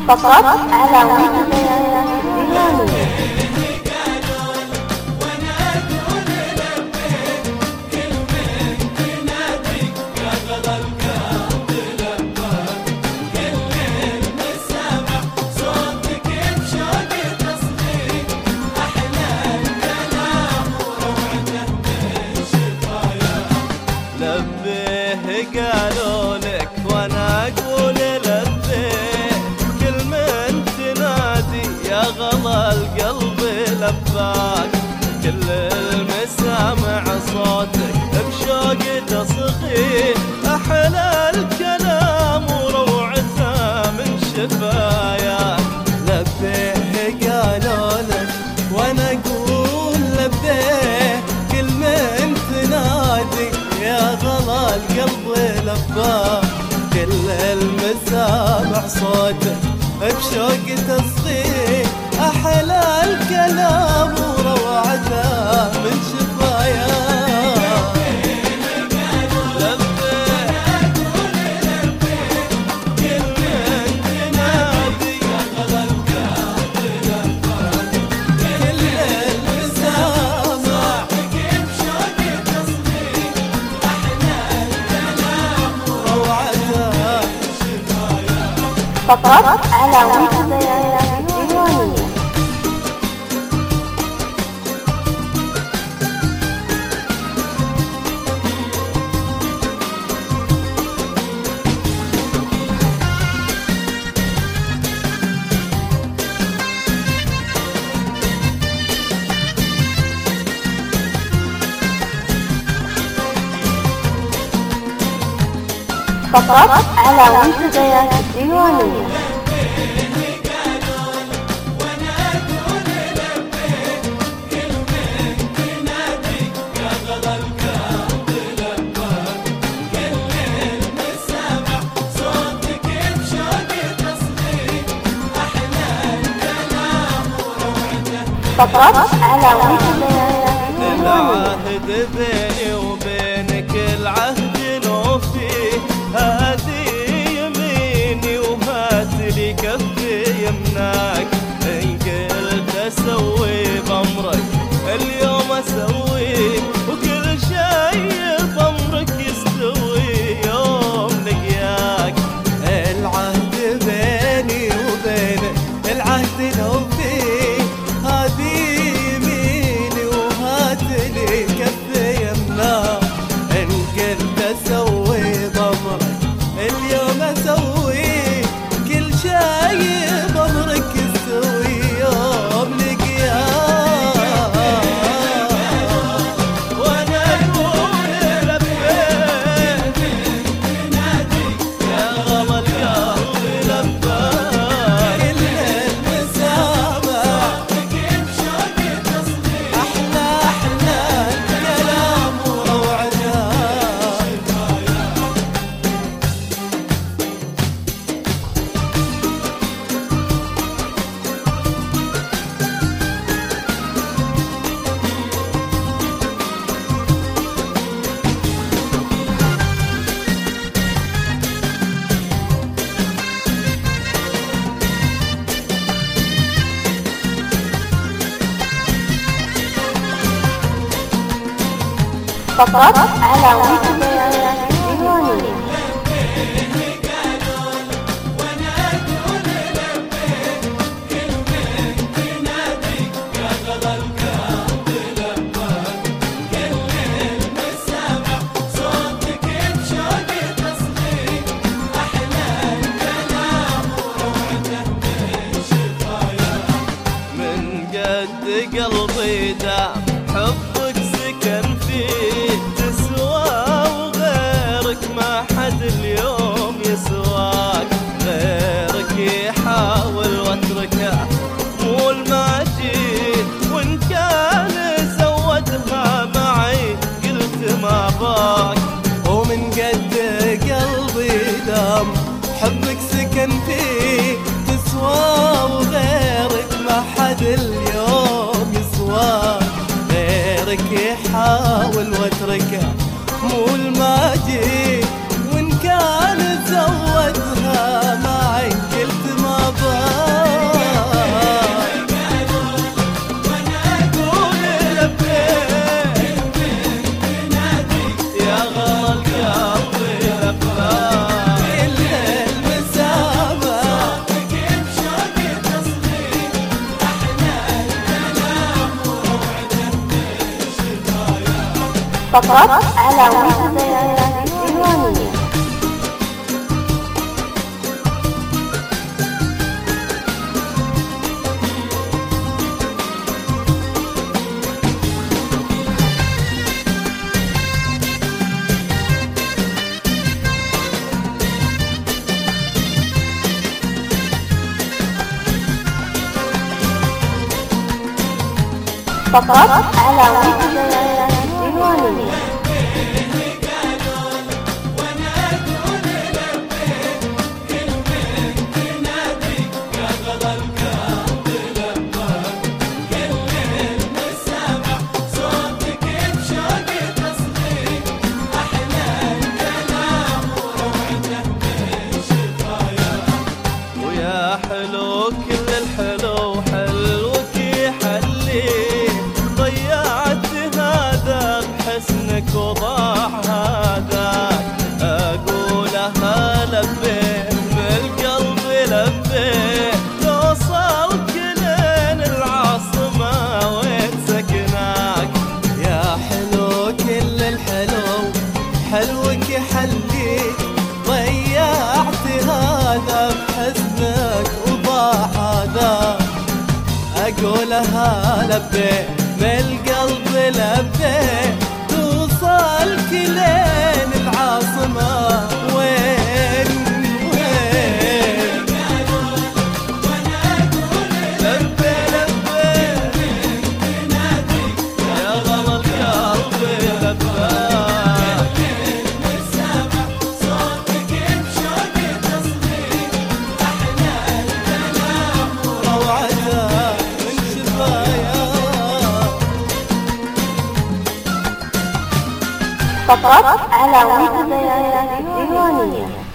فقط على ويكيبيديا. لبيه قالوا لك وانا اقول لبيه، كل من تنادي يا غلا القلب لباك، كل المسامع صوتك بشوق تصغي، احلى الكلام وروعته من شفاياك. لبيه قالوا لك وانا اقول لبيه، كل من تنادي يا غلا القلب لباك، كل المسامع صوتك بشوق تصغي، احلى الكلام وروعته من شفاياك. فقط على ويكيبيديا. فقط على ويكيبيديا ديوانية. فقط على ويكيبيديا. العهد بيني وبينك العهد نوفي، هذه يميني وهاتلي كفي يمناك، إن قلت أسوي بأمرك اليوم أسوي، وكل شيء بأمرك يستوي يوم لقياك. العهد بيني وبينك العهد نوفي، هذه يميني وهاتلي كفي يمناك، إن قلت أسوي بأمرك اليوم أسوي، كل شيء بأمرك يستوي يوم لقياك. وأنا أقول لبيك يا غلا القلب لباك، كل المسامع أحلى الكلام وروعته. فقط على ويكيبيديا ديوانية. من قد قلبي دام حبك سكن فيه، تسوى وغيرك ما حد اليوم يسواك، غيرك يحاول واتركه مو الماجي، وان كان زودها معي قلت ما باك. ومن قد قلبي دام حبك سكن فيه، تسوى وغيرك ما حد اليوم يسواك، غيرك يحاول واتركه مو الماجي، وان كان زودها معي قلت ما باك. فقط على منتديات ديوانية. فقط على منتديات ديوانية. ويا حلو كل الحلو حلوك يحلي، ضيعت هذا بحسنك وضاع هذاك، اقولها لبيت بالقلب لبيت، توصلك لين العاصمة وين سكناك. يا حلو كل الحلو حلوك يحلي، ضيعت هذا بحزنك وضاع هذا، اقولها لبيت بالقلب لبيت، توصلك لين العاصمة وين وين. لبي لبي يا غلا القلب لبي، فقط على منتديات ديوانية.